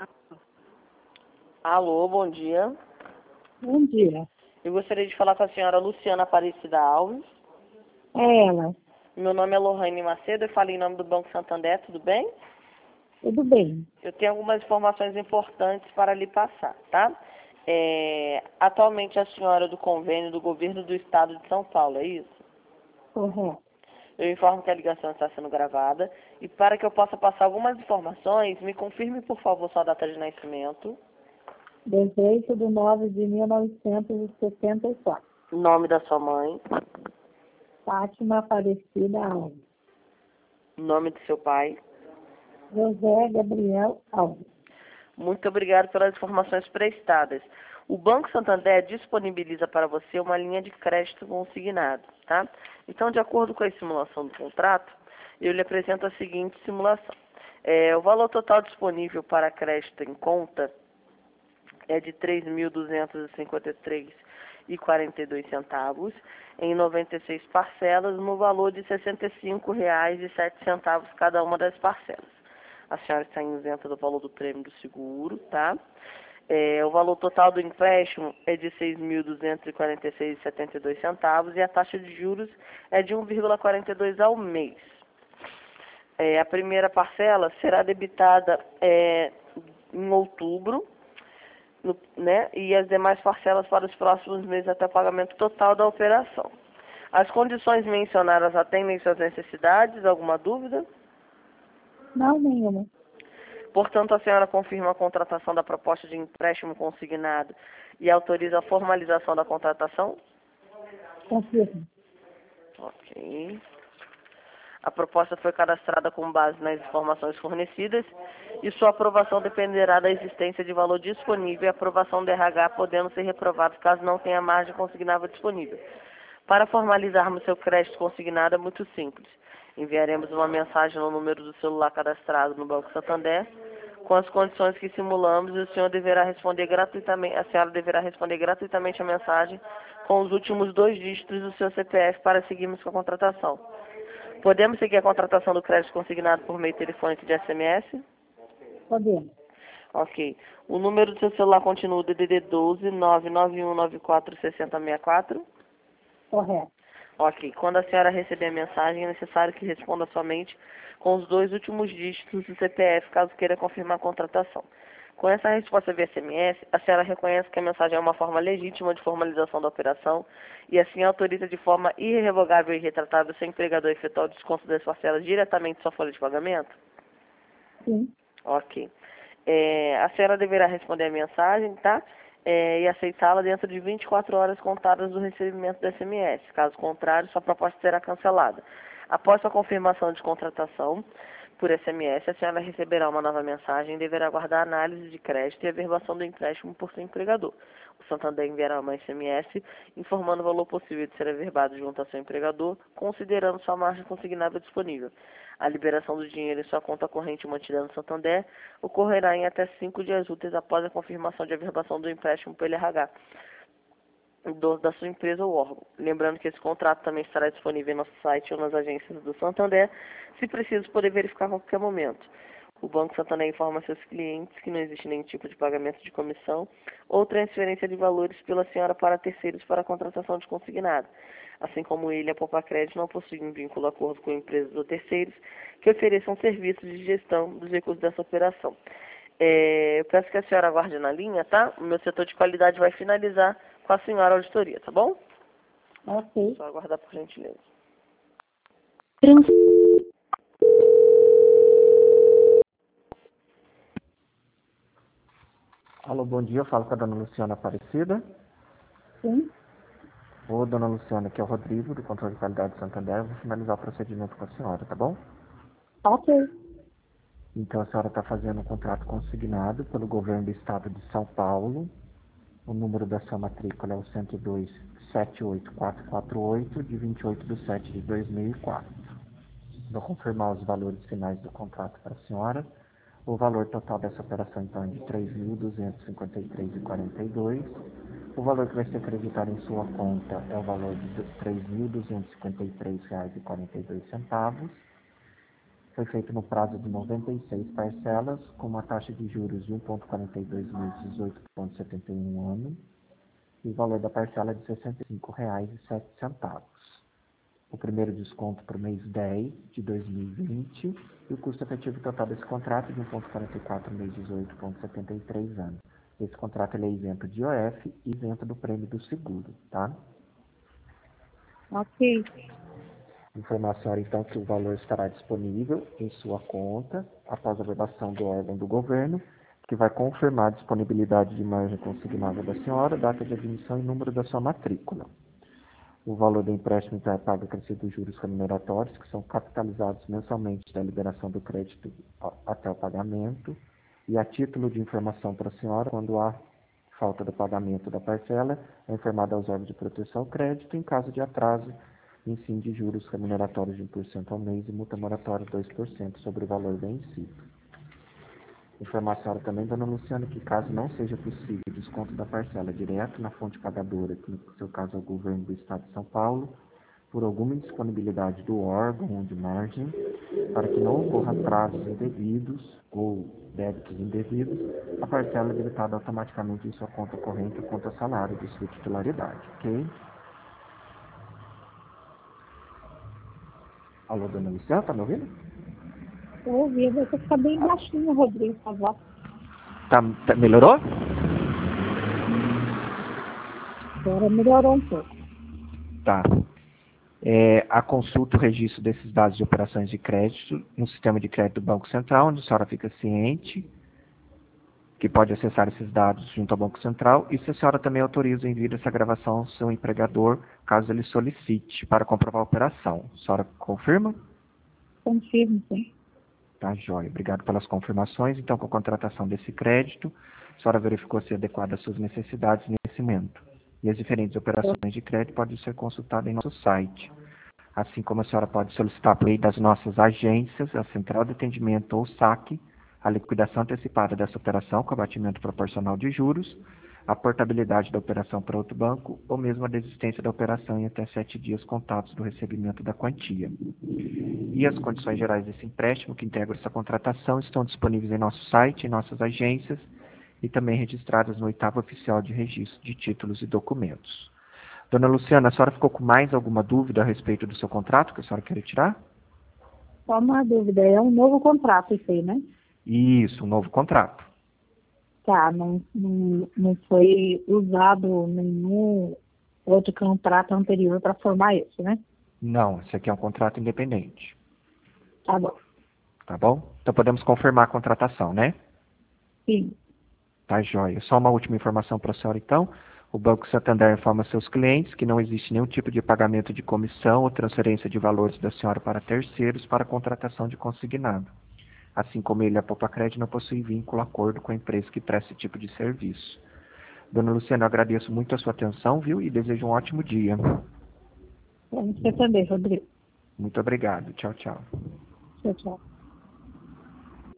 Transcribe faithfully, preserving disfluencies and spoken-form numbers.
Alô, bom dia. Bom dia. Eu gostaria de falar com a senhora Luciana Aparecida Alves. É ela. Meu nome é Lohane Macedo, eu falo em nome do Banco Santander, tudo bem? Tudo bem. Eu tenho algumas informações importantes para lhe passar, tá? É, atualmente a senhora é do convênio do governo do estado de São Paulo, é isso? Correto. Eu informo que a ligação está sendo gravada e para que eu possa passar algumas informações, me confirme, por favor, sua data de nascimento, dezoito de nove de mil novecentos e setenta e quatro. nome da sua mãe, Fátima Aparecida Alves. nome do seu pai. José Gabriel Alves. Muito obrigado pelas informações prestadas. O Banco Santander disponibiliza para você uma linha de crédito consignado, tá? Então, de acordo com a simulação do contrato, eu lhe apresento a seguinte simulação. É, o valor total disponível para crédito em conta é de três mil duzentos e cinquenta e três reais e quarenta e dois centavos em noventa e seis parcelas no valor de sessenta e cinco reais e sete centavos cada uma das parcelas. A senhora está isenta do valor do prêmio do seguro, tá? É, o valor total do empréstimo é de seis mil duzentos e quarenta e seis reais e setenta e dois centavos e a taxa de juros é de um vírgula quarenta e dois ao mês. É, a primeira parcela será debitada é, em outubro, no, né, e as demais parcelas para os próximos meses até o pagamento total da operação. As condições mencionadas atendem suas necessidades? Alguma dúvida? Não, nenhuma. Portanto, a senhora confirma a contratação da proposta de empréstimo consignado e autoriza a formalização da contratação? Confirmo. Ok. A proposta foi cadastrada com base nas informações fornecidas e sua aprovação dependerá da existência de valor disponível e aprovação do R H, podendo ser reprovado caso não tenha margem consignável disponível. Para formalizarmos seu crédito consignado é muito simples. Enviaremos uma mensagem no número do celular cadastrado no Banco Santander com as condições que simulamos e o senhor deverá responder gratuitamente, a senhora deverá responder gratuitamente a mensagem com os últimos dois dígitos do seu C P F para seguirmos com a contratação. Podemos seguir a contratação do crédito consignado por meio telefônico de S M S? Podemos. Ok. O número do seu celular continua o D D D doze, nove nove um nove quatro, seis zero seis quatro? Correto. Ok. Quando a senhora receber a mensagem, é necessário que responda somente com os dois últimos dígitos do C P F, caso queira confirmar a contratação. Com essa resposta via S M S, a senhora reconhece que a mensagem é uma forma legítima de formalização da operação e assim autoriza de forma irrevogável e irretratável seu empregador efetuar o desconto das parcelas diretamente em sua folha de pagamento? Sim. Ok. É, a senhora deverá responder a mensagem, tá? É, e aceitá-la dentro de vinte e quatro horas contadas do recebimento do S M S. Caso contrário, sua proposta será cancelada. Após sua confirmação de contratação por S M S, a senhora receberá uma nova mensagem e deverá aguardar a análise de crédito e a averbação do empréstimo por seu empregador. O Santander enviará uma S M S informando o valor possível de ser averbado junto ao seu empregador, considerando sua margem consignável disponível. A liberação do dinheiro em sua conta corrente mantida no Santander ocorrerá em até cinco dias úteis após a confirmação de averbação do empréstimo pelo R H do, da sua empresa ou órgão. Lembrando que esse contrato também estará disponível em nosso site ou nas agências do Santander, se preciso poder verificar a qualquer momento. O Banco Santander informa seus clientes que não existe nenhum tipo de pagamento de comissão ou transferência de valores pela senhora para terceiros para a contratação de consignado. Assim como ele, a Poupa Crédito não possui um vínculo acordo com empresas ou terceiros que ofereçam serviços de gestão dos recursos dessa operação. É, eu peço que a senhora aguarde na linha, tá? O meu setor de qualidade vai finalizar com a senhora a auditoria, tá bom? Ok. Só aguardar por gentileza. Alô, bom dia, eu falo com a dona Luciana Aparecida. Sim. Ô, dona Luciana, aqui é o Rodrigo, do Controle de Qualidade de Santander. Eu vou finalizar o procedimento com a senhora, tá bom? Ok. Então, a senhora está fazendo um contrato consignado pelo governo do estado de São Paulo. O número da sua matrícula é o cento e dois, sete oito quatro quatro oito, de vinte e oito de setembro de dois mil e quatro. Vou confirmar os valores finais do contrato para a senhora. O valor total dessa operação, então, é de três mil duzentos e cinquenta e três reais e quarenta e dois centavos. O valor que vai ser acreditado em sua conta é o valor de três mil duzentos e cinquenta e três reais e quarenta e dois centavos. Foi feito no prazo de noventa e seis parcelas, com uma taxa de juros de um vírgula quarenta e dois vezes dezoito vírgula setenta e um ano, e o valor da parcela é de sessenta e cinco reais e sete centavos. O primeiro desconto para o mês dez de dois mil e vinte, e o custo efetivo total desse contrato de um vírgula quarenta e quatro vezes dezoito vírgula setenta e três anos. Esse contrato ele é isento de I O F e isento do prêmio do seguro, tá? Ok. Informação então que o valor estará disponível em sua conta após a aprovação do órgão do governo, que vai confirmar a disponibilidade de margem consignada da senhora, data de admissão e número da sua matrícula. O valor do empréstimo então é pago acrescido dos juros remuneratórios, que são capitalizados mensalmente da liberação do crédito até o pagamento, e a título de informação para a senhora, quando há falta do pagamento da parcela, é informado aos órgãos de proteção ao crédito, em caso de atraso, ensino de juros remuneratórios de um por cento ao mês e multa moratória de dois por cento sobre o valor vencido. Informação também, dona Luciana, que caso não seja possível o desconto da parcela direto na fonte pagadora, que no seu caso é o governo do Estado de São Paulo, por alguma indisponibilidade do órgão ou de margem, para que não ocorra atrasos indevidos ou débitos indevidos, a parcela é debitada automaticamente em sua conta corrente ou conta salário de sua titularidade, ok? Alô, dona Luciana, tá me ouvindo? Estou ouvindo, você fica bem baixinho, Rodrigo, a voz. Tá, tá, melhorou? Agora melhorou um pouco. Tá. É, a consulta o registro desses dados de operações de crédito no sistema de crédito do Banco Central, onde a senhora fica ciente que pode acessar esses dados junto ao Banco Central, e se a senhora também autoriza o envio dessa gravação ao seu empregador, caso ele solicite, para comprovar a operação. A senhora confirma? Confirmo, sim. Tá, joia. Obrigado pelas confirmações. Então, com a contratação desse crédito, a senhora verificou se é adequada às suas necessidades nesse momento. E as diferentes operações de crédito podem ser consultadas em nosso site. Assim como a senhora pode solicitar por meio das nossas agências, a central de atendimento ou saque, a liquidação antecipada dessa operação com abatimento proporcional de juros, a portabilidade da operação para outro banco, ou mesmo a desistência da operação em até sete dias contados do recebimento da quantia. E as condições gerais desse empréstimo que integram essa contratação estão disponíveis em nosso site, em nossas agências, e também registradas no oitavo oficial de registro de títulos e documentos. Dona Luciana, a senhora ficou com mais alguma dúvida a respeito do seu contrato que a senhora quer tirar? Só uma dúvida, é um novo contrato isso aí, né? Isso, um novo contrato. Tá, não, não, não foi usado nenhum outro contrato anterior para formar isso, né? Não, esse aqui é um contrato independente. Tá bom. Tá bom? Então podemos confirmar a contratação, né? Sim. Tá, joia. Só uma última informação para a senhora, então. O Banco Santander informa seus clientes que não existe nenhum tipo de pagamento de comissão ou transferência de valores da senhora para terceiros para a contratação de consignado. Assim como ele, a Popacred, não possui vínculo, acordo com a empresa que presta esse tipo de serviço. Dona Luciana, eu agradeço muito a sua atenção, viu? E desejo um ótimo dia. Você também, Rodrigo. Muito obrigado. Tchau, tchau. Tchau, tchau.